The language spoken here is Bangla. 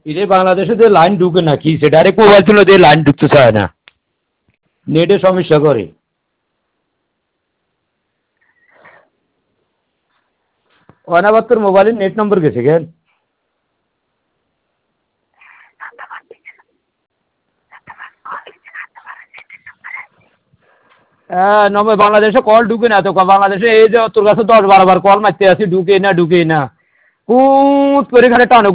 ইরে বাংলাদেশে যে লাইন ঢুকে না কি সে ডাইরেক্ট মোবাইল ছিল দিয়ে লাইন ঢুকতে চায় না, নেটের সমস্যা করে। আবার তোর মোবাইলের নেট নম্বর গেছে কেন? হ্যাঁ নম্বর বাংলাদেশে কল ঢুকে না তো, বাংলাদেশে এই যে তোর কাছে 10-12 বার কল মারতে আসি, ঢুকেই না ঢুকেই না, কুত করে খালি টানো